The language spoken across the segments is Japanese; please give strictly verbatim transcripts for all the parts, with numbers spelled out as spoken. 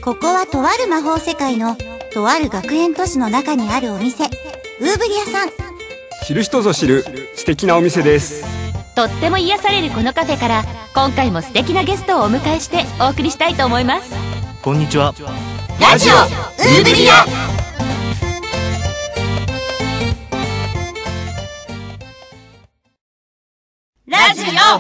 ここはとある魔法世界のとある学園都市の中にあるお店、ウーブリアさん。 知る人ぞ知る素敵なお店です。 とっても癒されるこのカフェから今回も素敵なゲストをお迎えしてお送りしたいと思います。 こんにちは。 ラジオウーブリア。 ラジオウーブリ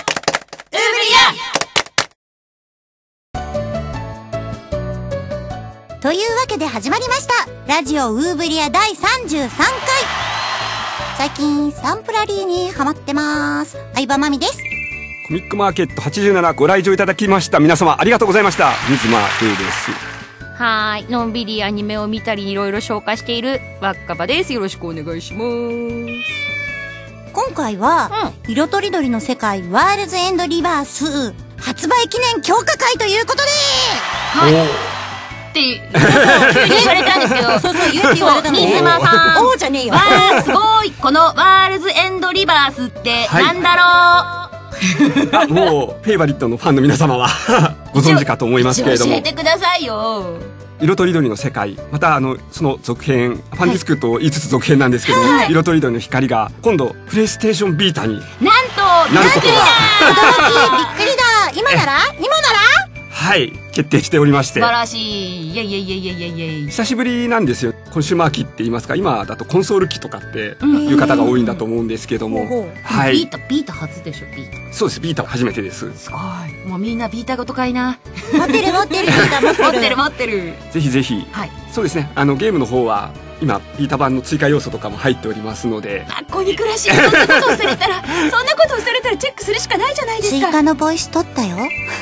アというわけで始まりましたラジオウーブリアだいさんじゅうさんかい。最近サンプラリーにハマってます。相葉真美です。 コミックマーケットはちじゅうななご来場いただきました皆様ありがとうございました。水間ルーです。 はーい、のんびりアニメを見たりいろいろ紹介しているわっかばです。よろしくお願いします。 今回は、うん、色とりどりの世界ワールズエンドリバース発売記念強化会ということで、 はいって急に言われたんですけどそうそう言って言われたの。 水間さん、 おーじゃねえよ。 わーすごいこのワールズエンドリバースってなんだろう、 はい、もうフェイバリットのファンの皆様はご存知かと思いますけれども、 教えてくださいよ。 色とりどりの世界、またあのその続編、ファンディスクと言いつつ続編なんですけども、はい、色とりどりの光が今度プレイステーションビータになんとなることがびっくりだ。今なら今ならはい決定しておりまして、 素晴らしい。イエイイエイイエイイエイイエイ。 久しぶりなんですよ。コンシューマー機って言いますか、今だとコンソール機とかっていう方が多いんだと思うんですけども、うん、はい、 ビータビータ初でしょ。ビータそうです。ビータは初めてです。 すごい。もうみんなビータごとかいな。 持ってる持ってるビータ持ってる持ってる持ってる。 ぜひぜひ、 はい、 そうですね。あのゲームの方は今ビータ版の追加要素とかも入っておりますので、 学校に暮らしそんなことをされたらそんなことをされたらチェックするしかないじゃないですか。 追加のボイス取ったよ。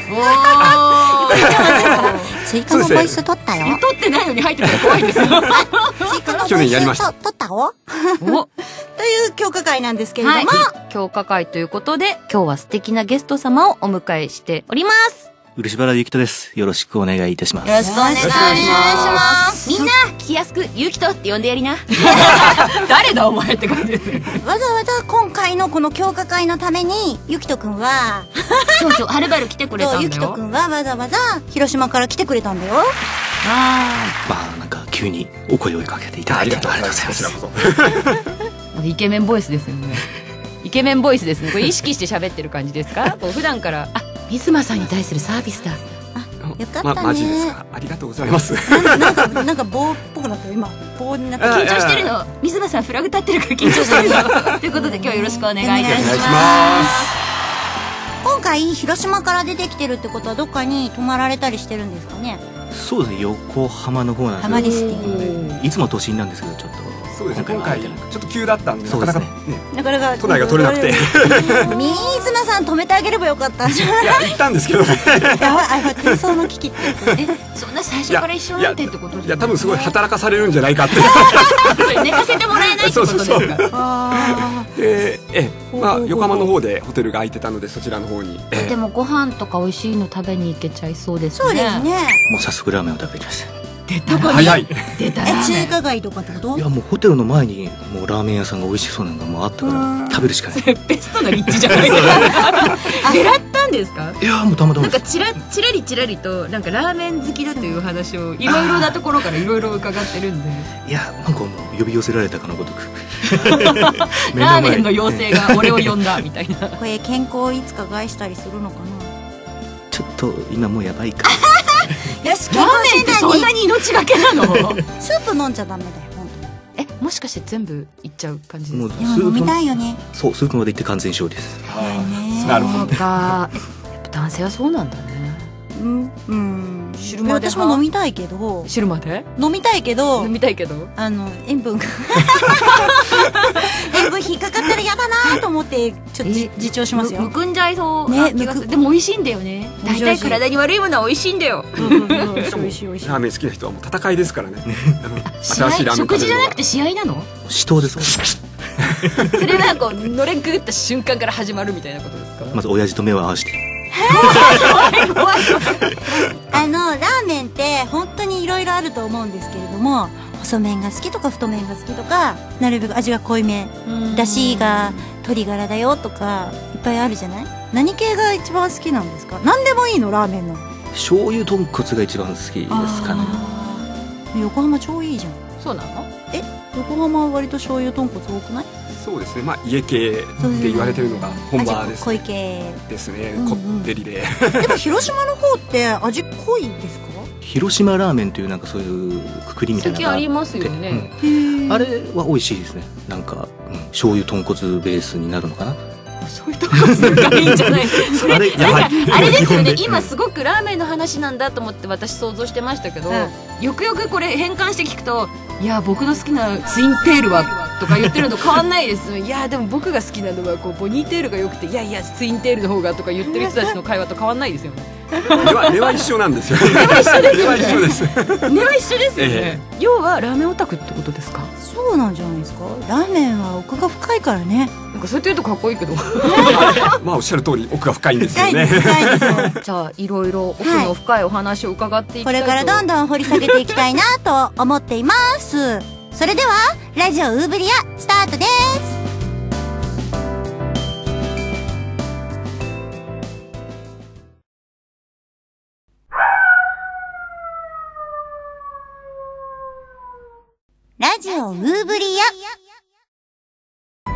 追加のボイス取ったよ。 取ってないのに入ってるから怖いですよ。 追加のボイス去年やりました。 取ったよ。という強化会なんですけれども、はい、 強化会ということで今日は素敵なゲスト様をお迎えしております。 漆原ゆきとです。よろしくお願いいたします。 よろしくお願いします。みんな聞きやすくゆきとって呼んでやりな。誰だお前って感じです。 わざわざ今回のこの強化会のためにゆきとくんはそうそうはるばる来てくれたんだよ。 ゆきとくんはわざわざ広島から来てくれたんだよ。 あー、まあなんか急にお声をかけていただいてありがとうございます。 イケメンボイスですよね。イケメンボイスですね。これ意識して喋ってる感じですか？こう普段からあ水間さんに対するサービスだ。 あ、よかったね。 ま、マジですか。ありがとうございます。 なんかなんか棒っぽくなったよ今。棒になった。 緊張してるの。水間さんフラグ立ってるから緊張してるの。ということで今日はよろしくお願いいたします。 お願いします。 今回広島から出てきてるってことはどっかに泊まられたりしてるんですかね？ そうですね。横浜の方なんですけど。 浜リスティ。 いつも都心なんですけどちょっと。 そうですね。今回ちょっと急だったんでなかなかね、 なかなか都内が取れなくて、 水間さん止めてあげればよかったんじゃない？ いや言ったんですけどね。 やばい、あ、空想の危機ってえ、そんな最初から一緒なんてってことですか？ いや多分すごい働かされるんじゃないかって。 寝かせてもらえないってことですか？ で、え、まあ横浜の方でホテルが空いてたのでそちらの方に。 でもご飯とか美味しいの食べに行けちゃいそうですね。 そうですね。 もう早速ラーメンを食べてます。 出た早い。 出た。 え、中華街とかってこと？ いやもうホテルの前にもうラーメン屋さんが美味しそうなのがもうあったから食べるしかない。 ベストな立地じゃないですか。狙ったんですか？ いやもうたまたまなんかちらちらりちらりとなんかラーメン好きだという話をいろいろなところからいろいろ伺ってるんで。 いやなんかもう呼び寄せられたかのごとく。 ラーメンの妖精が俺を呼んだみたいな。 これ健康いつか害したりするのかな？ ちょっと今もうやばいか。 よし、 ラーメンってそんなに命がけなの？ スープ飲んじゃダメだよ本当に。 え、もしかして全部いっちゃう感じですか？ でも飲みたいよね。 そうスープまでいって完全勝利です。 なるほど。 そうか。やっぱ男性はそうなんだね。 うんうん。 汁まで。 私も飲みたいけど。 汁まで？ 飲みたいけど。 飲みたいけど。 あの塩分が塩分引っかかったら嫌だなと思ってちょっと自重しますよ。 むくんじゃいそうな気がする。でも美味しいんだよね。大体体に悪いものは美味しいんだよ。 美味しい美味しい美味しい。 ラーメン好きな人はもう戦いですからね。 試合、食事じゃなくて試合なの？ 死闘ですか？ それはこうのれんくぐった瞬間から始まるみたいなことですか？ まず親父と目を合わせて。 あのラーメンって本当にいろいろあると思うんですけれども、細麺が好きとか太麺が好きとか、なるべく味が濃いめ、だしが鶏ガラだよとかいっぱいあるじゃない？何系が一番好きなんですか？何でもいいのラーメンの。 醤油豚骨が一番好きですかね。 横浜超いいじゃん。 そうなの？ え、横浜は割と醤油豚骨多くない？ そうですね、まあ家系って言われてるのが本場です、ね、 濃い系ですね、 うんうん、 こってりででも広島の方って味濃いですか？ 広島ラーメンというなんかそういうくくりみたいなのがあって、 最近ありますよね、 うん、あれは美味しいですね。なんか、うん、醤油豚骨ベースになるのかな。 そういうとこがいいんじゃないそれあれなんかあれですよね。 うん今すごくラーメンの話なんだと思って私想像してましたけど、うん、よくよくこれ変換して聞くと、いや僕の好きなツインテールはとか言ってるの変わんないです。いやでも僕が好きなのはこうボニーテールが良くて、いやいやツインテールの方がとか言ってる人たちの会話と変わんないですよね。 根は根は一緒なんですよ。 根は一緒ですよね。 根は一緒です。 根は一緒ですよね、 ええ、 要はラーメンオタクってことですか？ そうなんじゃないですか。ラーメンは奥が深いからね。 なんかそうやって言うとかっこいいけどまあおっしゃる通り奥が深いんですよね。 深いです深いですよじゃあいろいろ奥の深いお話を伺っていきたいと、 これからどんどん掘り下げていきたいなと思っています。それではラジオウーブリアスタートです。ラジオウーブリア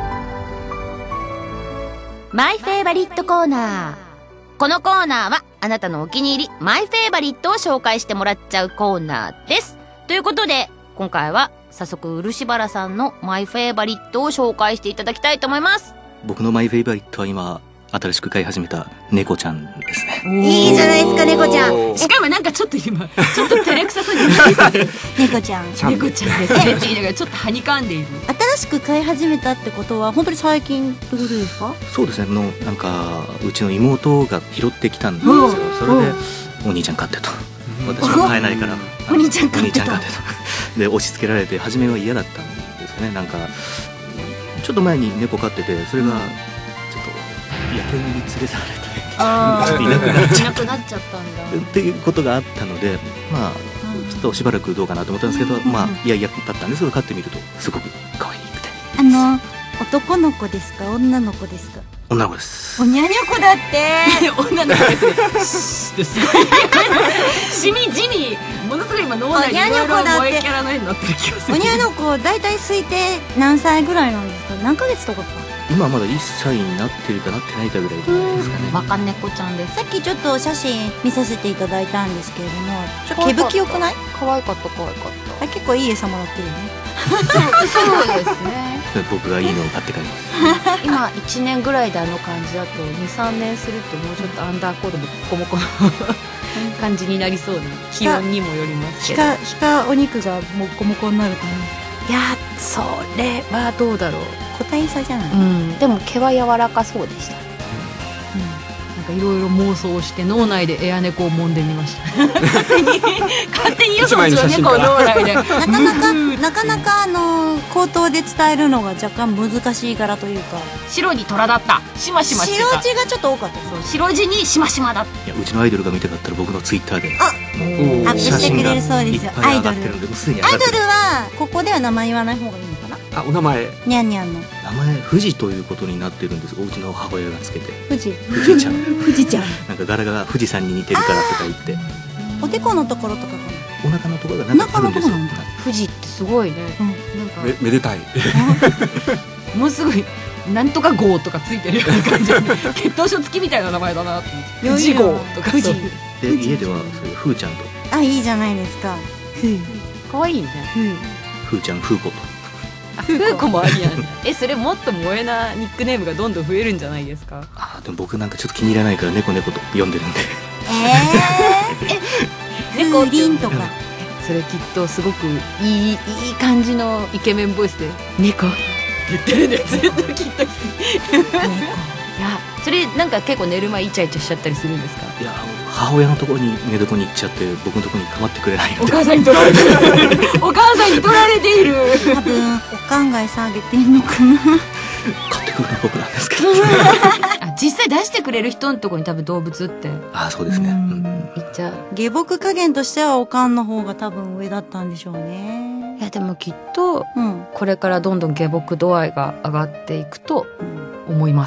マイフェイバリットコーナー。このコーナーはあなたのお気に入りマイフェイバリットを紹介してもらっちゃうコーナーです。ということで今回は早速漆原さんのマイフェイバリットを紹介していただきたいと思います。 僕のマイフェイバリットは今新しく飼い始めた猫ちゃんですね。 いいじゃないですか猫ちゃん。 しかもなんかちょっと今ちょっと照れくさそうに猫ちゃん猫ちゃんですねって言いながらちょっとはにかんでいる。 新しく飼い始めたってことは本当に最近ってことですか？ そうですね。のなんかうちの妹が拾ってきたんですよ。それでお兄ちゃん飼ってと。私は飼えないからお兄ちゃん飼ってと。 お兄ちゃん飼ってと。で押し付けられて初めは嫌だったんですよね。なんかちょっと前に猫飼ってて、それがちょっと野犬に連れ去られてあいなくなっちゃいなくなっちゃったんだっていうことがあったので、まあちょっとしばらくどうかなと思ったんですけど、まあいやいやだったんですけど飼ってみるとすごく可愛くて。 あの男の子ですか女の子ですか？ 女の子です。 おにゃにゃこだって女の子ですねすごいしみじみものすごい今脳内にいろいろ萌えキャラの絵になってる気がする。 おにゃの子だいたい推定何歳ぐらいなんですか？何ヶ月とかか？ 今まだいっさいになってるかなってないかぐらいじゃないですかね。 バカ猫ちゃんです。 さっきちょっとお写真見させていただいたんですけれども、ちょっと毛吹きよくない？ 可愛かった可愛かったあ、結構いい餌もらってるよね。 そうですね僕がいいのを買って帰ります。 今いちねんぐらいであの感じだと にさんねんするともうちょっとアンダーコードもコモコの感じになりそうな気温にもよりますけど、 ひかひかお肉がもこもこになるかな。 いやそれはどうだろう。 個体差じゃない？ うん、でも毛は柔らかそうでした、うん、なんかいろいろ妄想して脳内でエア猫を揉んでみました勝手に勝手によそのうちの猫を脳内でなかなかなかなかあの口頭で伝えるのが若干難しい柄というか、 白に虎だったしましましてた。 白地がちょっと多かったです。 そう白地にしましまだった。 いやうちのアイドルが見たかったら僕のツイッターであアップしてくれるそうですよ。アイドルアイドルはここでは名前言わない方がいいのかな。 あ、お名前にゃんにゃんの名前富士ということになってるんです。おうちの母親がつけて富士富士ちゃん富士ちゃんなんか柄が富士山に似てるからとか言って、 おでこのところとかかお腹のところがなんかあるんですよ。 お腹のところなん富士ってすごいね、 な、うん、 なんかめめでたいもうすぐなんとか号とかついてるような感じ血統書付きみたいな名前だなって富士号とか富士で家ではそういうふーちゃんとあ、いいじゃないですか。ふう可愛いね。 ふーちゃんふーことふうこもありやんえそれもっと萌えなニックネームがどんどん増えるんじゃないですか？ あでも僕なんかちょっと気に入らないから猫猫と呼んでるんでえー、猫リンとかそれきっとすごくいいいい感じのイケメンボイスで猫って言ってるんだよずっときっといやそれなんか結構寝る前イチャイチャしちゃったりするんですか？ いや母親のところに寝床に行っちゃって僕のところに構ってくれないのでお母さんに取られているお母さんに取られている多分お考え下げてんのかな買ってくるのは僕なんですけどあ実際出してくれる人のところに多分動物ってああそうですね、うん、 めっちゃ下僕加減としてはおかんの方が多分上だったんでしょうね。 いやでもきっとうんこれからどんどん下僕度合いが上がっていくと思います。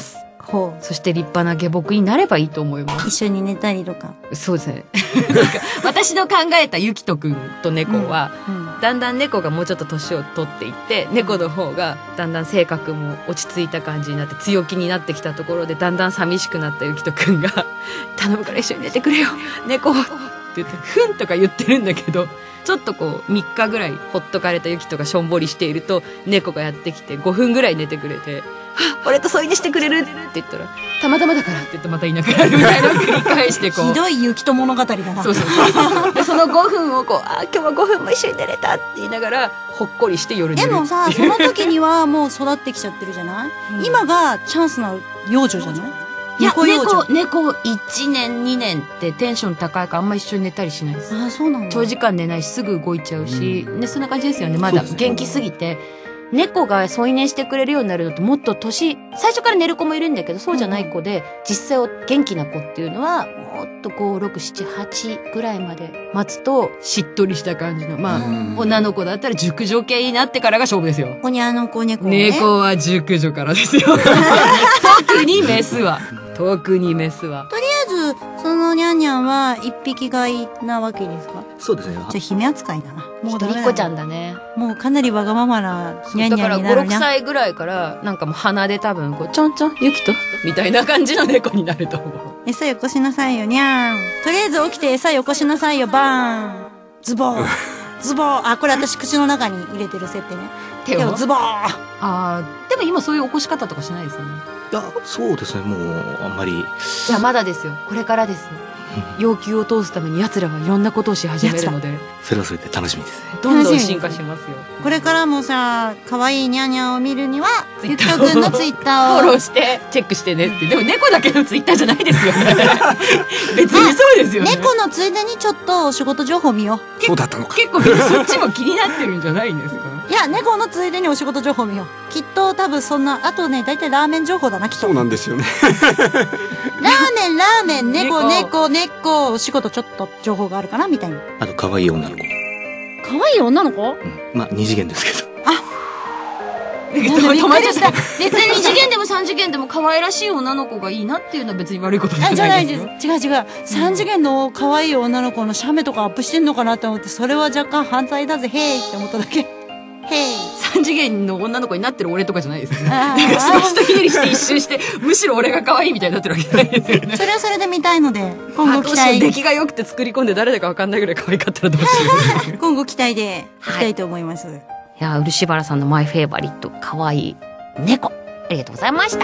ほう。 そして立派な下僕になればいいと思います。 一緒に寝たりとか。 そうですね。なんか私の考えたゆきとくんと猫は、うんうん、だんだん猫がもうちょっと年を取っていって、猫の方がだんだん性格も落ち着いた感じになって強気になってきたところで、だんだん寂しくなったゆきとくんが頼むから一緒に寝てくれよ猫って言ってふんとか言ってるんだけど、ちょっとこうみっかぐらいほっとかれたゆきとがしょんぼりしていると、猫がやってきてごふんぐらい寝てくれて、はっ俺と添い寝してくれるって言ったら、たまたまだからって言ってまたいなくなるみたいなのを繰り返してこうひどいゆきと物語だな。 そうそうそうでそのごふんをこうあ今日はごふんも一緒に寝れたって言いながらほっこりして夜寝る。 でもさ、その時にはもう育ってきちゃってるじゃない、うん、今がチャンスな幼女じゃない。 いや、猫、猫いちねんにねんってテンション高いからあんま一緒に寝たりしないです。 ああ、そうなんだ。 長時間寝ないしすぐ動いちゃうし、うん、ね、そんな感じですよね。まだ元気すぎて。猫が添い寝してくれるようになるのってもっと年、最初から寝る子もいるんだけど、そうじゃない子で、うん、実際元気な子っていうのは、もっとご、ろく、しち、はちぐらいまで待つと、しっとりした感じの、まあ、女の子だったら熟女系になってからが勝負ですよ。 おにゃの子猫ね。 猫は熟女からですよ。特にメスは。特にメスは。 とりあえず、そのニャンニャンは一匹飼いなわけですか？ そうですね。 じゃあ姫扱いだな。 もう一人っ子ちゃんだね。 もうかなりわがままなニャンニャンになるな。 だからご、ろくさいぐらいから、なんかもう鼻で多分、こう、ちょんちょん、ゆきとみたいな感じの猫になると思う。 餌よこしなさいよ、にゃん。とりあえず起きて餌よこしなさいよ、バーン。ズボー。ズボー。あ、これ私口の中に入れてる設定ね。手をズボー。ああ、でも今そういう起こし方とかしないですよね。 いや、そうですね、もう、あんまり。 じゃあまだですよ。これからですよ。要求を通すために奴らはいろんなことをし始めるので。 それはそれで楽しみですね。 どんどん進化しますよ。 これからもさ、可愛いニャンニャンを見るには、ゆきとくんのツイッターを。 フォローして、チェックしてねって。でも猫だけのツイッターじゃないですよね。別にそうですよね。 猫のついでにちょっとお仕事情報見よう。そうだったのか。 結構みんなそっちも気になってるんじゃないんですか？ いや、猫のついでにお仕事情報見よう。きっと多分そんな、あとね、だいたいラーメン情報だな、きっと。 そうなんですよね。 ラーメン、ラーメン、猫、猫、猫、お仕事ちょっと情報があるかなみたいな。 あと、可愛い女の子。 可愛い女の子？ うん。まあ、二次元ですけど。 あ止まっちゃった。別にに次元でもさん次元でも可愛らしい女の子がいいなっていうのは別に悪いことじゃないですよ。 じゃないです。違う違う。さん次元の可愛い女の子の写メとかアップしてんのかなと思って、それは若干犯罪だぜ、へーって思っただけ。へい。 さん次元の女の子になってる俺とかじゃないですよね。なんか下下ひねりして一周して、むしろ俺が可愛いみたいになってるわけじゃないですよね。 それはそれで見たいので、今後期待。 出来が良くて作り込んで誰だか分かんないぐらい可愛かったらどうしよう。 今後期待でいきたいと思います。はい、 いや、漆原さんのマイフェイバリット、可愛い猫。ありがとうございました。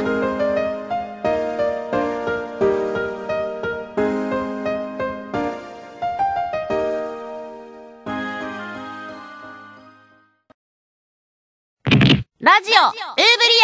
ラジオ、ウーブリ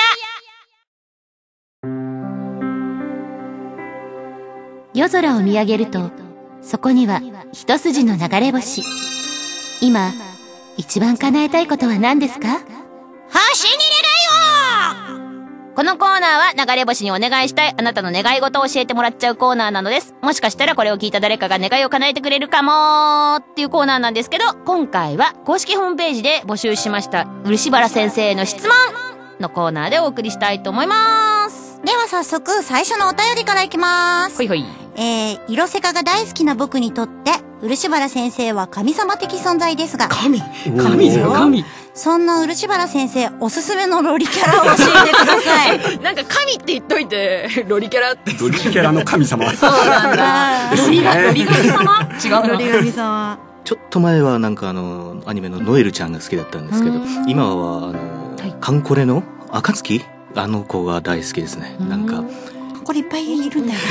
ア。夜空を見上げると、そこには一筋の流れ星。今、一番叶えたいことは何ですか？ 星に願いを！ このコーナーは流れ星にお願いしたいあなたの願い事を教えてもらっちゃうコーナーなのです。もしかしたらこれを聞いた誰かが願いを叶えてくれるかもっていうコーナーなんですけど、今回は公式ホームページで募集しました漆原先生への質問のコーナーでお送りしたいと思います。 では早速最初のお便りからいきます。 ほいほい。 えー、色セカが大好きな僕にとって漆原先生は神様的存在ですが、 神神だよ神。 そんな漆原先生おすすめのロリキャラを教えてください。 なんか神って言っといてロリキャラってロリキャラの神様。 そうなんだ。ロリがロリ神様違うな。 ロリ神様。 ちょっと前はなんかあのアニメのノエルちゃんが好きだったんですけど、今はあの、はい、カンコレの暁あの子が大好きですね。なんかこれいっぱいいるんだよ。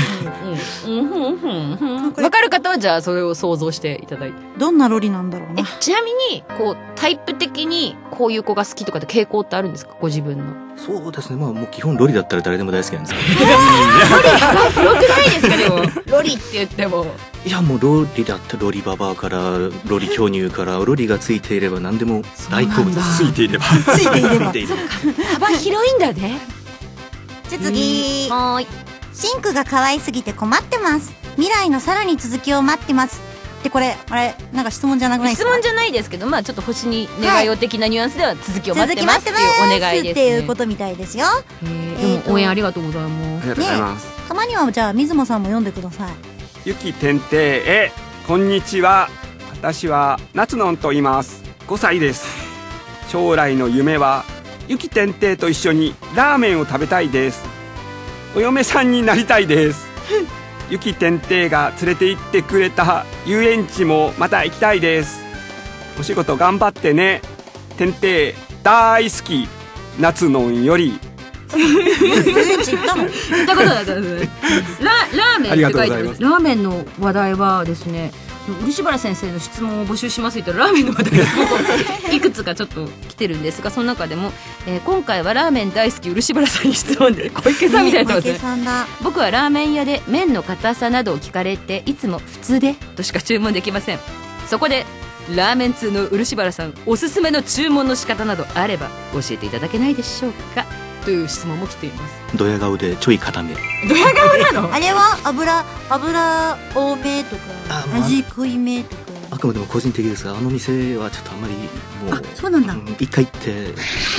わかる方はじゃあそれを想像していただいて。 どんなロリなんだろうな。 え、ちなみにこうタイプ的にこういう子が好きとかって傾向ってあるんですか？ご自分の。 そうですね。まあもう基本ロリだったら誰でも大好きなんですけど。 ロリ幅広くないですか？でもロリって言っても。 いやもうロリだったらロリババアからロリ巨乳からロリがついていれば何でも大好物。 ついていれば。 ついていれば。 そっか。幅広いんだね。 じゃあ次。 はーい。 シンクが可愛すぎて困ってます。未来のさらに続きを待ってます。でこれあれなんか質問じゃなくないですか？ 質問じゃないですけど、まあちょっと星に願いを的なニュアンスでは続きを待ってますっていうお願いですね。 っていうことみたいですよ。 えー、 応援ありがとうございます。 ありがとうございます。 たまにはじゃあ水野さんも読んでください。 ゆきてんていへ、こんにちは。私は夏のんと言います。ごさいです。将来の夢はゆきてんていと一緒にラーメンを食べたいです。お嫁さんになりたいです。ゆきてんていが連れて行ってくれた遊園地もまた行きたいです。お仕事頑張ってね。てんてい大好き。夏のんより。 遊園地行ったの？ 行ったことないですね。ララーメンって書いてあります。 ありがとうございます。 ラーメンの話題はですね、漆原先生の質問を募集しますと言ったらラーメンの話題がすごくいくつかちょっと来てるんですが、その中でも、えー、今回はラーメン大好き漆原さんに質問で、小池さんみたいなことですね。僕はラーメン屋で麺の硬さなどを聞かれていつも普通でとしか注文できません。そこでラーメン通の漆原さんおすすめの注文の仕方などあれば教えていただけないでしょうか、という質問も来ています。 ドヤ顔でちょい固め。 ドヤ顔なの？ あれは油油多めとかあ、まあ、 味濃いめとか。 あくまでも個人的ですが、あの店はちょっとあんまりもう。 あ、そうなんだ。 うん、一回行って。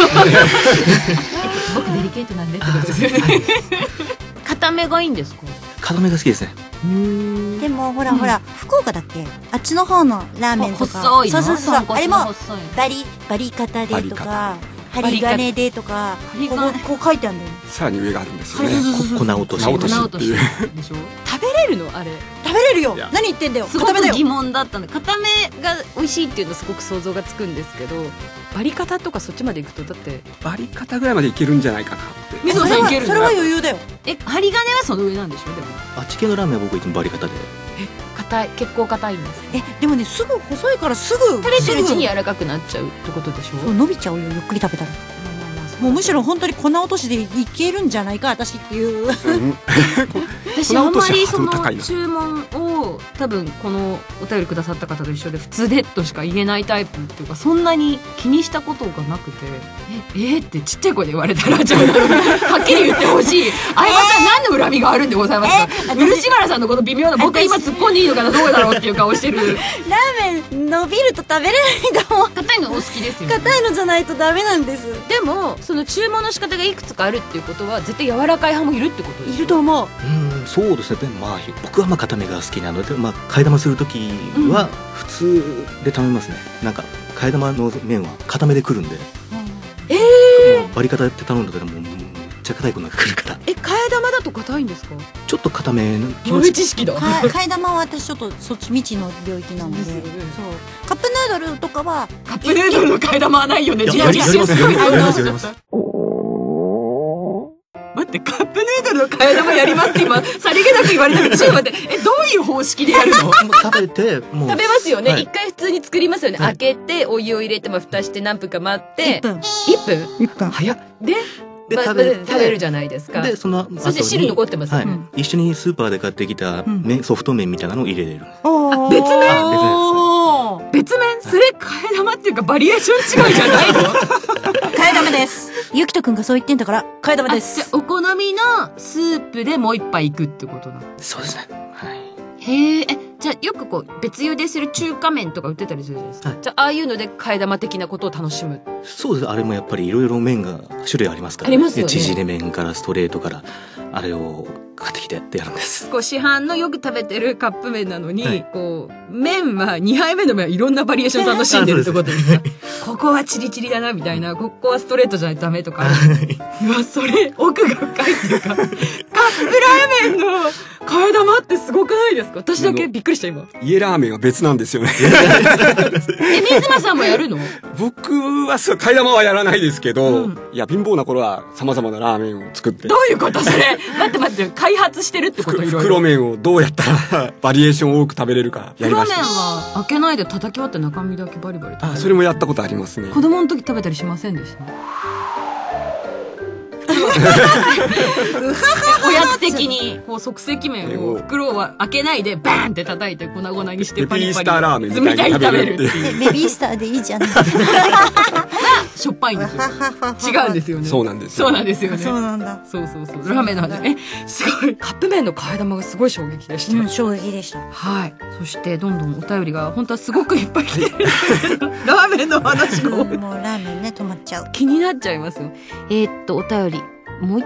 僕デリケートなんでってことですよね。固めがいいんですか？ 固めが好きですね。 でもほらほら、福岡だっけ、あっちの方のラーメンとか細いの、 そうそうそう、あれも細いバリバリ方でとか針金でとかこ金うこう書いてあるんだよ。 さらに上があるんですよね。 粉落とし。 粉落としっていう。 でしょ？食べれるのあれ？ 食べれるよいや。 何言ってんだよ。 すご固めだよ。 く疑問だったの。固めが美味しいっていうのはすごく想像がつくんですけど、バリ方とかそっちまで行くとだってバリ方ぐらいまでいけるんじゃないかなって。 水野さんいけるの？ それは余裕だよ。 え、針金はその上なんでしょ？でもあっち系のラーメンは僕いつもバリ方で。 硬い、結構硬いんですか？ え、でもね、すぐ細いからすぐ食べてるうちにす柔らかくなっちゃうってことでしょ？ ぐそう伸びちゃうよ、ゆっくり食べたら。もうむしろ本当に粉落としでいけるんじゃないか私っていう。 私あんまりその粉落としはハードル高いな注文を多分このお便りくださった方と一緒で普通でとしか言えないタイプっていうか、そんなに気にしたことがなくて、ええー、ってちっちゃい声で言われたらちょっとはっきり言ってほしい。相葉さん何の恨みがあるんでございますか？漆原さんのこの微妙な、僕は今突っ込んでいいのかなどうだろうっていう顔してる。 ラーメン伸びると食べれないんだもん。 硬いのお好きですよね。 硬いのじゃないとダメなんです。 でもその注文の仕方がいくつかあるっていうことは絶対柔らかい派もいるってことですいると思う。 うん、そうですね。でもまあ僕はまあ固めが好きなので、まあ替え玉するときは普通で頼みますね。なんか替え玉の麺は固めでくるんで。 えもうバリ方って頼んだらもうめっちゃ硬い粉がくるから。 え、替え玉だと硬いんですか？ ちょっと固めの気持豆ち。 知識だ。 か替え玉は私ちょっとそっち未知の領域なので、 ですよね。 そうカップヌードルとかはカップヌードルの替え玉はないよね。 いややりやりますやりますやりますやります。 待って、カップヌードルの替え玉やりますって今さりげなく言われたけど、ちょっと待って、え、どういう方式でやるの？ 食べてもう食べますよね。 はい一回普通に作りますよね。 はい開けてお湯を入れて、まあ蓋して何分か待っていっぷんいっぷんいっぷん早っ。でまあで食べて食べるじゃないですか。 でその後にそして汁残ってますよはいね。 一緒にスーパーで買ってきた麺、ソフト麺みたいなのを入れれる。 あ別麺おー別麺それ替え玉っていうかバリエーション違いじゃないの？ 替え玉です。ゆきとくんがそう言ってんだから替え玉であ、じゃす。 あお好みのスープでもう一杯いくってことなの？ そうですね。はい。 へえ、え、じゃあよくこう別茹でする中華麺とか売ってたりするじゃないですか。 はいじゃあああいうので替え玉的なことを楽しむ。 そうです。あれもやっぱりいろいろ麺が種類ありますから、 ありますよね縮れ麺からストレートからあれを買ってきてってやるんです。 こう市販のよく食べてるカップ麺なのに、 はいこう麺はにはいめの麺はいろんなバリエーション楽しんでるってことですか？ここはチリチリだなみたいな、ここはストレートじゃないとダメとか。うわ、それ奥が深いっていうか、カップラーメンの替え玉ってすごくないですか？私だけびっくりした今。 家ラーメンは別なんですよね。 え、水間さんもやるの？ 僕はそう替え玉はやらないですけど、 うんいや貧乏な頃は様々なラーメンを作ってどういうことそれ？待って待って、開発してるってこと？いろいろ。 袋麺をどうやったらバリエーション多く食べれるかやり袋麺ました。 は開けないで叩き割って中身だけバリバリ食べる。 あ、それもやったことありますね。 子供の時食べたりしませんでした？おやつ的にこう即席麺を袋は開けないでバーンって叩いて粉々にしてパリパリベビースターラーメンみたいに食べるっていう。 ベビースターでいいじゃない。 しょっぱいんですよ。違うんですよね。 そうなんですよそうなんですよね。 そうなんだ。 そうそうそう。ラーメンの話。え、すごい。カップ麺の替え玉がすごい衝撃でした。 うん、衝撃でした。 はい。そしてどんどんお便りが本当はすごくいっぱい来てるんですけど、ラーメンの話もうんもうラーメンね止まっちゃう。 気になっちゃいますよ。えーっとお便りもう一つ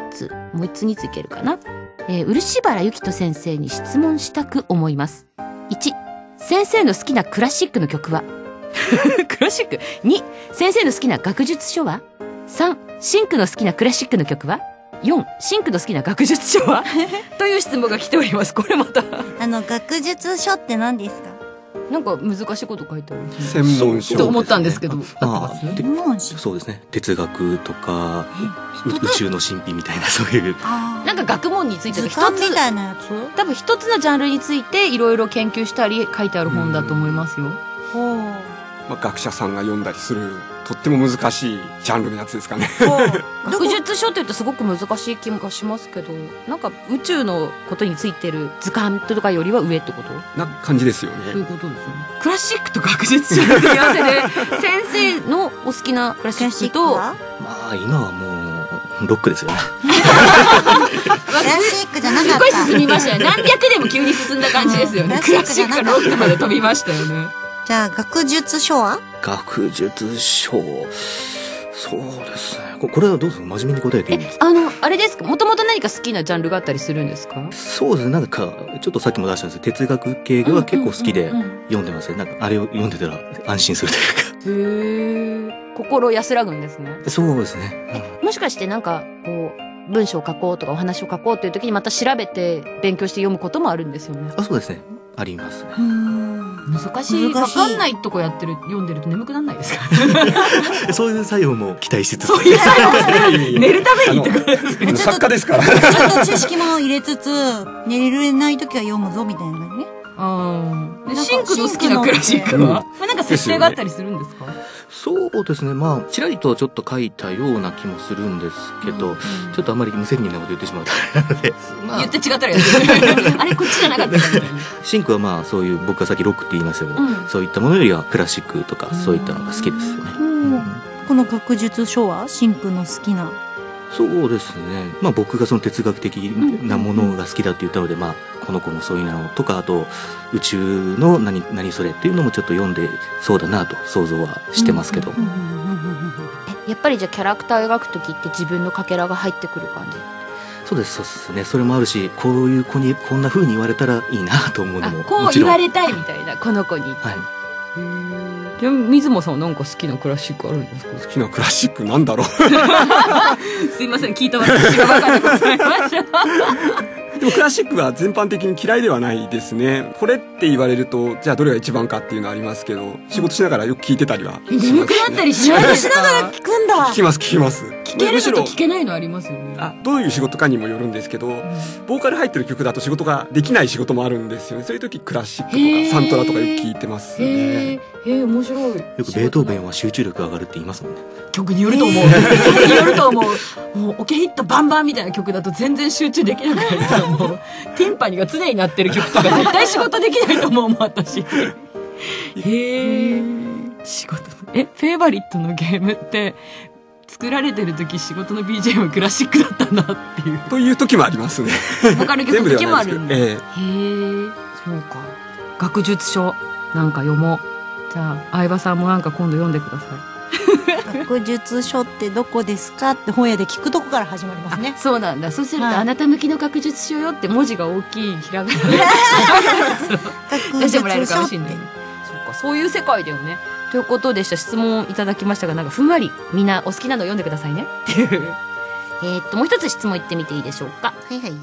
もう一つについけるかな。えー、漆原ゆきと先生に質問したく思います。いち、先生の好きなクラシックの曲はクラシック。に、先生の好きな学術書は。さん、シンクの好きなクラシックの曲は。よん、シンクの好きな学術書はという質問が来ております。これまたあの学術書って何ですか？ なんか難しいこと書いてある専門書と思ったんですけど、 まあ専門書。 そうですね、哲学とか宇宙の神秘みたいなそういうなんか学問についての図一つ鑑みたいなやつ？ 多分一つのジャンルについていろいろ研究したり書いてある本だと思いますよ。 ほう。 まあ、学者さんが読んだりするとっても難しいジャンルのやつですかね。 学術書って言うとすごく難しい気がしますけど、なんか宇宙のことについてる図鑑とかよりは上ってこと？ な感じですよそういうね。 ことですよね。クラシックと学術書の組み合わせで先生のお好きなクラシクラシックとックは？ まあ今はもうロックですよね。 クラシックじゃなかすごいった。 進みましたよ。何百年も急に進んだ感じですよね。 うんクラシックからロックまで飛びましたよね。 じゃあ学術書は？ 学術書、そうですね。ここれはどうですか、真面目に答えていいんですか？ あのあれですか、もともと何か好きなジャンルがあったりするんですか？ そうですね、なんかちょっとさっきも出したんですけど哲学系が結構好きでうんうんうんうん読んでますね。なんかあれを読んでたら安心するというへえ、心安らぐんですね。 か。そうですね、 もしかしてなんかこう文章を書こうとかお話を書こうという時にまた調べて勉強して読むこともあるんですよね。 あ、そうですね、ありますね。 うーん。 難しい。 難しいわかんないとこやってる、読んでると眠くなんないですか？ そういう作用も期待しつつ。 そういう作業寝るためにってことですあの作家ですから。 ちょっと知識も入れつつ、寝れない時は読むぞみたいなね。 ああ。 なんかシンクの好きなクラシックうんは、まあなんか設定があったりするんですか？ そうですね、まあちらりとちょっと書いたような気もするんですけど、ちょっとあまり無責任なこと言ってしまうとあれなので、まあ言って違ったらやってる。あれこっちじゃなかったかみたいな。 シンクはまあそういう、僕がさっきロックって言いましたけど、 うんそういったものよりはクラシックとかそういったのが好きですよね。うんこの学術書はシンクの好きな。 そうですね。まあ僕がその哲学的なものが好きだって言ったので、まあこの子もそういうのとか、あと宇宙の何何それっていうのもちょっと読んでそうだなと想像はしてますけど。 え、やっぱりじゃあキャラクターを描く時って自分のかけらが入ってくる感じ？ そうです、そうですね。それもあるし、こういう子にこんな風に言われたらいいなと思うのあ、 もこうもちろん。 言われたいみたいな、この子に。 はい。 じゃあ水野さんはなんか好きなクラシックあるんですか？ 好きなクラシックなんだろう。 すいません、聞いた私がバカでございました。 でもクラシックは全般的に嫌いではないですね。これって言われると、じゃあどれが一番かっていうのはありますけど、仕事しながらよく聞いてたりはします、ね。 眠くなったりしないですか？ 聞くんだ。 聞きます聞きます。 聞けるむしろのと聞けないのありますよね。 あ、どういう仕事かにもよるんですけど、ボーカル入ってる曲だと仕事ができない仕事もあるんですよね。そういう時クラシックとへーかサントラとかよく聞いてますへね。 え、へえ、面白い。 よくベートーベンは集中力上がるって言いますもんね。 曲によると思う。曲によると思う。もうオケヒットバンバンみたいな曲だと全然集中できなくなるから、もうティンパニーが常に鳴ってる曲とか絶対仕事できないと思うもん、私。へえ。仕事え、フェイバリットのゲームって作られてる時仕事の ビージーエム クラシックだったんだっていう。 という時もありますね。 ボカル曲の時もあるんだ。へええ。 え、そうか。学術書なんか読もう。じゃあ相葉さんもなんか今度読んでください。 学術書ってどこですかって本屋で聞くとこから始まりますね。 そうなんだ。そうすると、 はいあなた向きの学術書よって文字が大きいひらがなで学出してもらえるかもし書ってれない。そうか、そういう世界だよね。ということでした。質問いただきましたが、なんかふんわりみんなお好きなの読んでくださいねっていう。 えーっと、もう一つ質問言ってみていいでしょうか。 はいはい。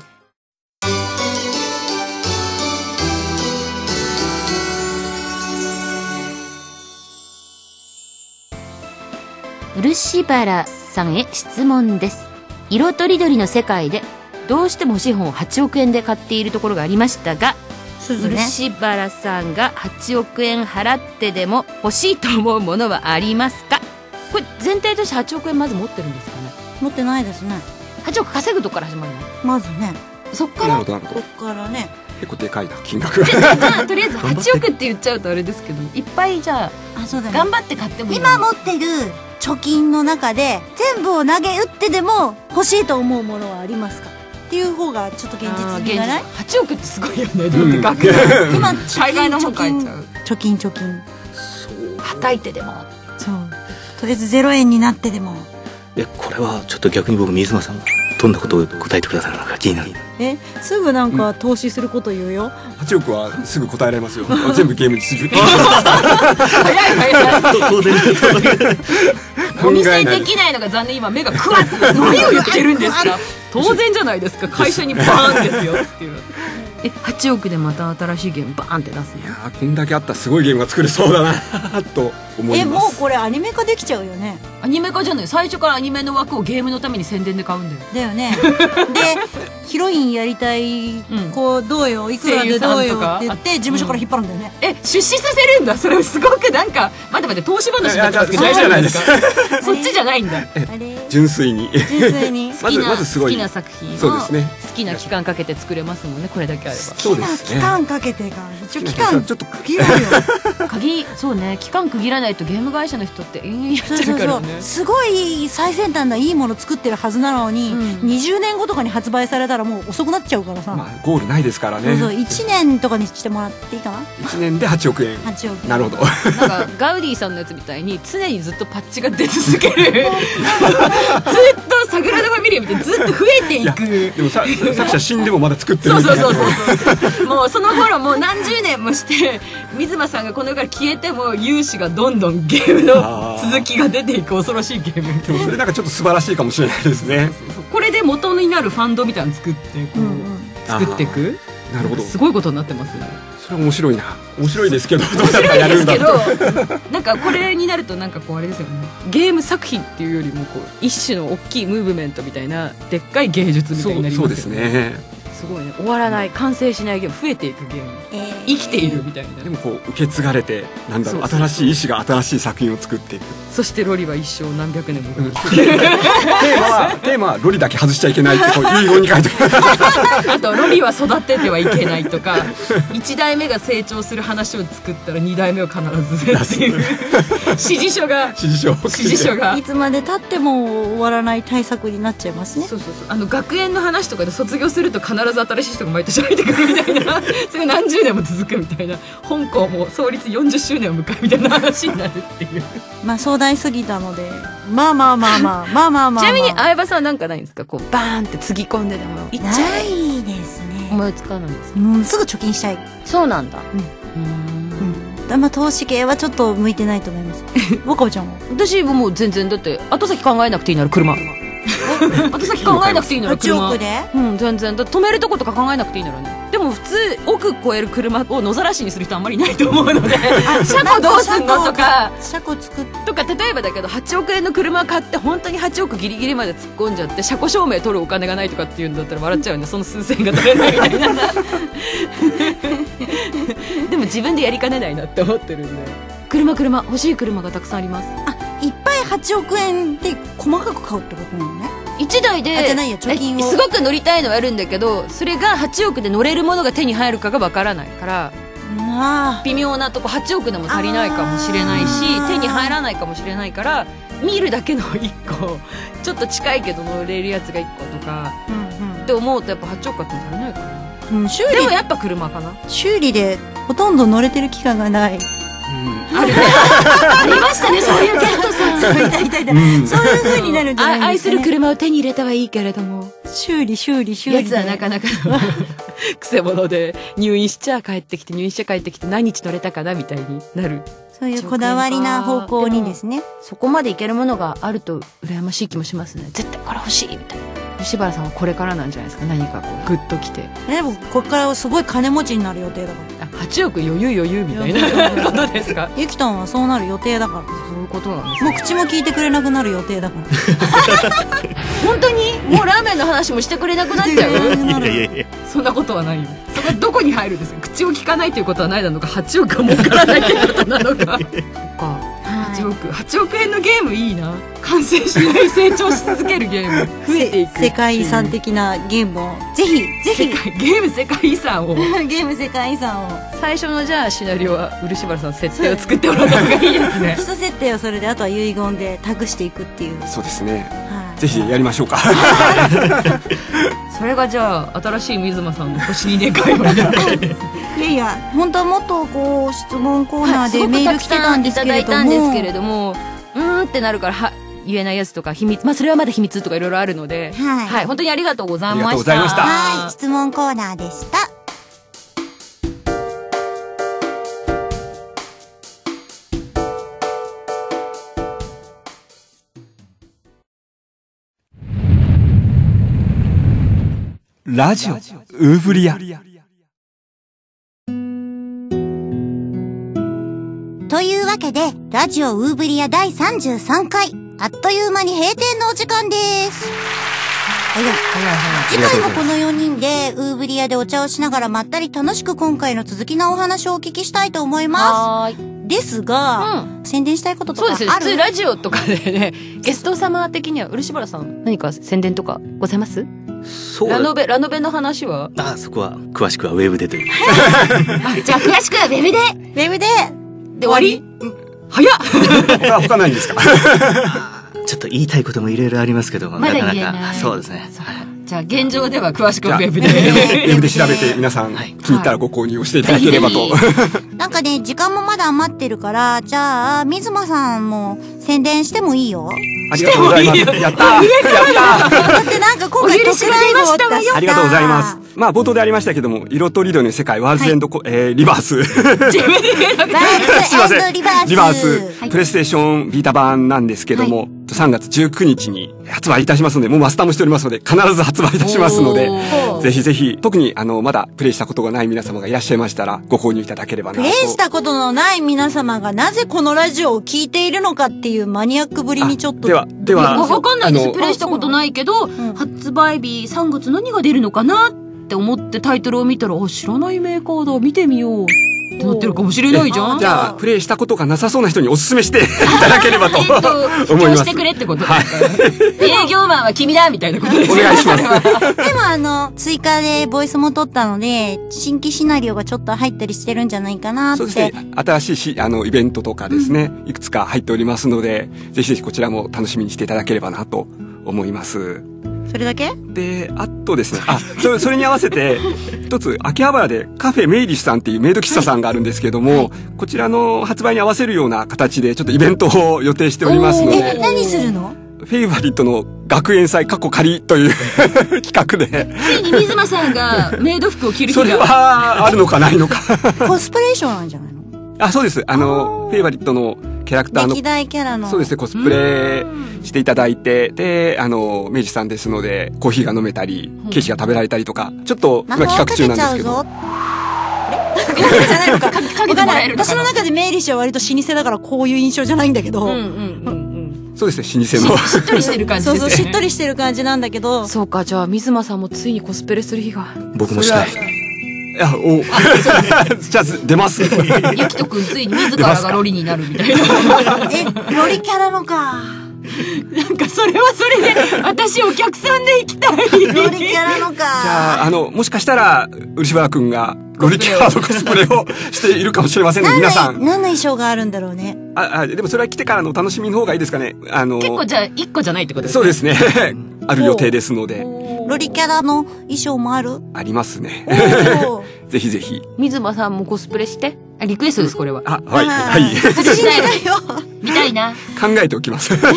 漆原さんへ質問です。色とりどりの世界でどうしても欲しい本をはちおくえんで買っているところがありましたが、 鈴ね。 漆原さんがはちおくえん払ってでも欲しいと思うものはありますか？これ前提としてはちおくえんまず持ってるんですかね。 持ってないですね。 はちおく稼ぐとこから始まるの？ まずね。 そっからなるほどなるほこど。 っからね。 結構でかいな金額が。 じゃあとりあえずはちおくって言っちゃうとあれですけど、いっぱいじゃああ、そうだね。 頑張って買ってもいい。 今持ってる貯金の中で全部を投げ打ってでも欲しいと思うものはありますかっていう方がちょっと現実味がない？ はちおくってすごいよね。だうんって額今海外の本書いちゃう。 貯金貯金はたいてでも。 そうとりあえずゼロえんになってでもいや、これはちょっと逆に僕水野さんがどんなことを答えてくださるのか気になる。 え、すぐなんか投資すること言うよ。 はちおくはすぐ答えられますよ。全部ゲームにする。 早い早い。 当然お見せできないのが残念。今目がクワッて何を言ってるんですか。当然じゃないですか。会社にバーンですよっていう。え、はちおくでまた新しいゲームバーンって出すの？ いやー、こんだけあったらすごいゲームが作れそうだなと思います。 え、もうこれアニメ化できちゃうよね。 アニメ化じゃない。最初からアニメの枠をゲームのために宣伝で買うんだよ。 だよね。でヒロインやりたい子どうよ、いくらでどうよって言って事務所から引っ張るんだよね。 え、出資させるんだ。それすごくなんか待って待って、投資話になってますけど大丈夫ですか？そっちじゃないんだ。 あれ純粋に純粋にまずまずすごい好きな作品をそうですね。 好きな期間かけて作れますもんね。これだけあれば。 そうですね。 期間かけてが一応期間ちょっと区切るよ。 鍵、そうね、期間区切らないとゲーム会社の人って延々やっそうちゃそううそうからね。 すごい最先端ないいもの作ってるはずなのに、 うんにじゅうねんごとかに発売されたらもう遅くなっちゃうからさ、 まあゴールないですからね。 そうそういちねんとかにしてもらっていいかな。 いちねんではちおくえん。 はちおくなるほど。 なんかガウディさんのやつみたいに常にずっとパッチが出続けるずっとサグラダ・ファミリアみたいにずっと増えていく。 でもさ作者死んでもまだ作ってるそうみたいうな。 そそうそうそう。もうその頃もう何十年もして水間さんがこの世から消えても有志がどんどんゲームの続きが出ていく恐ろしいゲーム。 でもそれなんかちょっと素晴らしいかもしれないですね。 これで元になるファンドみたいなの作ってこう、 うんうん作っていく。 なるほど。 すごいことになってますよね。 それは面白いな。面白いですけど、どう面やったらやるんだ白いですけろう。 ど、なんかこれになるとなんかこうあれですよね。ゲーム作品っていうよりもこう一種の大きいムーブメントみたいなでっかい芸術みたそいになりうそうですますよね。 ね。 すごいね。終わらない、完成しないゲーム、増えていくゲーム、 えー生きているみたいな。 でもこう受け継がれて、なんだろう、 そうそう新しい意志が新しい作品を作っていく。 そしてロリは一生何百年も生きてテーマはテーマはロリだけ外しちゃいけないってこう遺言に書いてある。 あとロリは育ててはいけないとか、いち代目が成長する話を作ったらに代目を必ずっていう指示書が指示書を指示書がいつまで経っても終わらない対策になっちゃいますね。 そうそうそう。あの学園の話とかで卒業すると必ず新しい人が毎年入ってくるみたいなそれが何十年も続くみたいな、香港も創立よんじゅっしゅうねんを迎えるみたいな話になるっていう。 まあ壮大すぎたので、まあまあまあまあまあまあまあ、まあ、 ちなみに相葉さんはなんかないんですか？こうバーンってつぎ込んででもいっちゃなえいですね。 思いつかないんですか？ うん、すぐ貯金したい。 そうなんだ。 うんうん。 うん、まあ投資系はちょっと向いてないと思います。若葉ちゃんは？ 私ももう全然だって後先考えなくていいなら車。後先考えなくていいなら車。 はちおくで？ うん全然。だって止めるとことか考えなくていいならね。でも普通億超える車を野ざらしにする人あんまりいないと思うので、車庫どうすんのとか。 車庫作っとか例えばだけどはちおくえんの車買って本当にはちおくギリギリまで突っ込んじゃって車庫証明取るお金がないとかっていうんだったら笑っちゃうんで、その数千円が取れないみたいなさでも自分でやりかねないなって思ってるんで、車車欲しい車がたくさんあります。 あ、いっぱいはちおくえんで細かく買うってことなのね。 いちだいであじゃないよ貯金をえすごく乗りたいのはあるんだけど、それがはちおくで乗れるものが手に入るかがわからないからあ微妙なとこはちおくでも足りないかもしれないしあー手に入らないかもしれないから、見るだけのいっこちょっと近いけど乗れるやつがいっことかあ、うんって思うとやっぱはちおく買っても足りないかな。 うん、うん、修理でもやっぱ車かな。 修理でほとんど乗れてる期間がない。 うんあるねありましたね、そういうゲストさん。 そういたいたいた、 うんそういう風になるんじゃないあ愛すんですかね。 る車を手に入れたはいいけれども、 修理修理修理やつはなかなかのくせ者で入院しちゃ帰ってきて入院しちゃ帰ってきて何日乗れたかなみたいになる。 そういうこだわりな方向にですね。 そこまでいけるものがあると羨ましい気もしますね。絶対これ欲しいみたいな。吉原さんはこれからなんじゃないですか。何かこうグッときて、 でもこれからすごい金持ちになる予定だから。 あはちおく余裕余裕みたいなことですか。 ゆきとんはそうなる予定だから。 そういうことなんですね。 もう口も聞いてくれなくなる予定だから。 本当にもうラーメンの話もしてくれなくなっちゃういやいやいやそんなことはないよ。そこどこに入るんですか。口を聞かないということはないなのか、はちおくは儲からないということなのか。そっか、はちおくはちおくえんのゲームいいな。完成しない成長し続けるゲーム増えていくせ世界遺産的なゲームをぜひぜひ世界ゲーム世界遺産をゲーム世界遺産を最初のじゃあシナリオは漆原さん設定を作ってもらった方がいいですね基礎設定をそれであとは遺言で託していくっていう、 そうですね。 はい、 ぜひやりましょうか。 それがじゃあ新しい水間さんの星にね会話になっていやいや本当はもっとこう質問コーナーではいメール来てたんですけれども、 すごくたくさんいただいたんですけれども、うーんってなるからは言えないやつとか秘密、まあそれはまだ秘密とかいろいろあるので、 はい。 はい、本当にありがとうございました。 ありがとうございました。 はい、質問コーナーでした。 ラジオウーブリア。 というわけで、ラジオウーブリアだいさんじゅうさんかい、あっという間に閉店のお時間です。早い。次回もこのよにんで、ウーブリアでお茶をしながらまったり楽しく今回の続きのお話をお聞きしたいと思います。 はーい。 ですが、うん、宣伝したいこととかある？ そうですね。普通ラジオとかでね、ゲスト様的には、漆原さん、何か宣伝とかございます？ そう。 ラノベ、ラノベの話は？ あ、そこは、詳しくはウェブでという。 じゃあ詳しくはウェブでウェブでで終わり？早っ他、他ないんですか？ ちょっと言いたいこともいろいろありますけども、 まだなか言えない。 なか、そうですね。 じゃあ現状では詳しくはウェブで。 ウェブで調べて皆さん、気に入ったらご購入をしていただければと。 なんかね、時間もまだ余ってるから、じゃあ、水間さんも宣伝してもいいよ。 ありがとうございます。やったーやったーだってなんか今回特ライブを出したありがとうございます。まあ冒頭でありましたけども、色とりどりの世界、ワールズエンド、はい、えー、リバース。 自分で言うのか。 すいません。 リバース。 リバース、はい、プレイステーションビータ版なんですけども、はい、さんがつじゅうくにちに発売いたしますので、もうマスターもしておりますので、必ず発売いたしますので、ぜひぜひ、特にあの、まだプレイしたことがない皆様がいらっしゃいましたら、ご購入いただければなと。 プレイしたことのない皆様がなぜこのラジオを聞いているのかっていうマニアックぶりにちょっと。 では、では、 わかんないです。プレイしたことないけど、うん、発売日さんがつ何が出るのかなって思ってタイトルを見たら、あ、知らないメーカーだ、見てみよう。ってなってるかもしれないじゃん。 じゃあ、プレイしたことがなさそうな人にお勧めしていただければと思います。 布教してくれってことですか、はい、営業マンは君だみたいなことです。 お願いします。 でもあの、追加でボイスも取ったので、新規シナリオがちょっと入ったりしてるんじゃないかなって。 そうですね。新しいし、あの、イベントとかですね、うん、いくつか入っておりますので、ぜひぜひこちらも楽しみにしていただければなと思います。 それだけで、あとですね、あ、それ、それに合わせて、一つ、秋葉原でカフェメイリッシュさんっていうメイド喫茶さんがあるんですけども、はい、こちらの発売に合わせるような形で、ちょっとイベントを予定しておりますので。 え、何するの？ フェイバリットの学園祭過去仮という企画で。 ついに水間さんがメイド服を着る日が。 それは、あるのかないのか。 コスプレーションなんじゃないの？ あ、そうです。あの、フェイバリットのキャラクターの。 歴代キャラの。 そうですね、コスプレしていただいて、で、あの、明治さんですので、コーヒーが飲めたり、ケーキが食べられたりとか、ちょっと今企画中なんですけど。 あれ？じゃないのか。かけてもらえるのかな。私の中でメイリッシュは割と老舗だからこういう印象じゃないんだけど。うんうんうんうん。そうですね、老舗の。 しっとりしてる感じですね。 そうそう、しっとりしてる感じなんだけど。 そうか、じゃあ、水間さんもついにコスプレする日が。 僕もしたい。 いや、おじゃあ、出ます。ゆきとくんついに自らがロリになるみたいな。 え、ロリキャラのか。 なんかそれはそれで、私お客さんで行きたい。 ロリキャラのか。じゃあ、あの、もしかしたら、漆原くんが、ロリキャラのコスプレをしているかもしれませんね、皆さん。 何の衣装があるんだろうね。 あ、あ、でもそれは来てからの楽しみの方がいいですかね。あの、 結構じゃあ、一個じゃないってことですね。そうですね。ある予定ですので。 ロリキャラの衣装もある？ ありますね。ぜひぜひ。 水間さんもコスプレして。あ、リクエストです、これは。 あ、はい、はい。 私したいよ。 見たいな。 考えておきます。も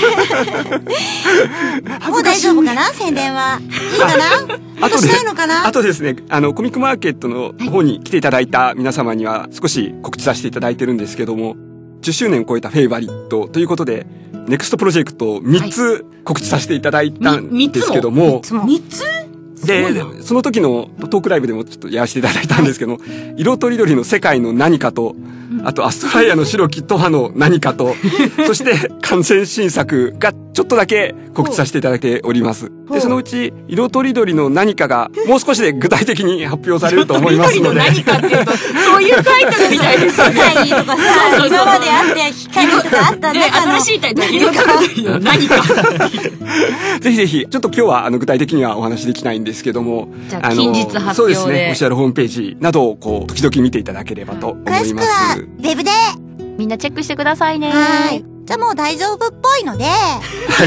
う大丈夫かな？宣伝は。いいかな？あとしたいのかな？ あとですね、あの、コミックマーケットの方に来ていただいた皆様には少し告知させていただいてるんですけども、じゅっしゅうねんを超えたフェイバリットということで、ネクストプロジェクトをみっつ告知させていただいたんですけども、 みっつで、その時のトークライブでもちょっとやらせていただいたんですけども、色とりどりの世界の何かと、あとアストライアの白き徒歩の何かと、そして完全新作がちょっとだけ告知させていただいております。で、そのうち色とりどりの何かがもう少しで具体的に発表されると思いますので。 何かっていうと、そういうタイトルみたいですよね。 世界とかさ、今まであって光とかあった中の。 新しいタイトル、色とりどりの何か。 ぜひぜひ、ちょっと今日はあの具体的にはお話できないんですけども、 じゃあ近日発表で。 そうですね、オフィシャルホームページなどをこう、時々見ていただければと思います。 詳しくは、ウェブで。 みんなチェックしてくださいね。 はい。じゃあもう大丈夫っぽいので。はい。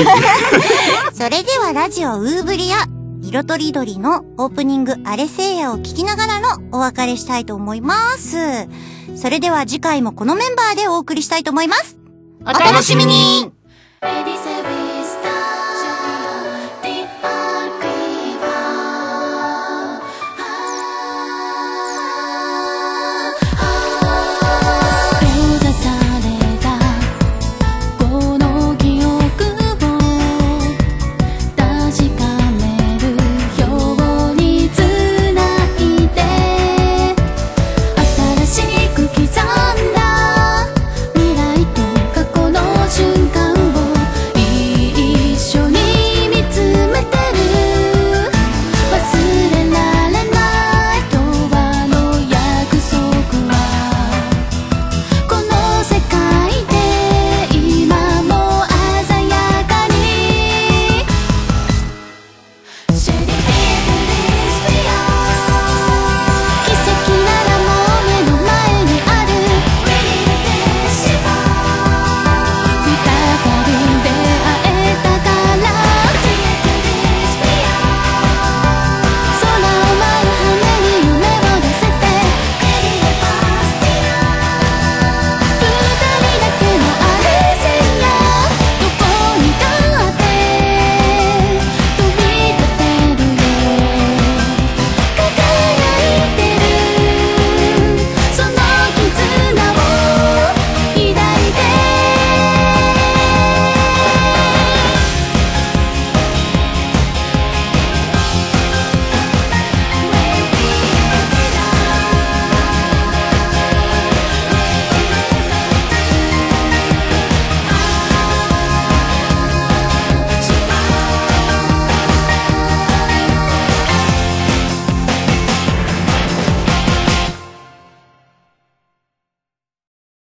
それではラジオウーブリア、色とりどりのオープニングアレセイヤを聞きながらのお別れしたいと思います。それでは次回もこのメンバーでお送りしたいと思います。 お楽しみに。 レディーセブン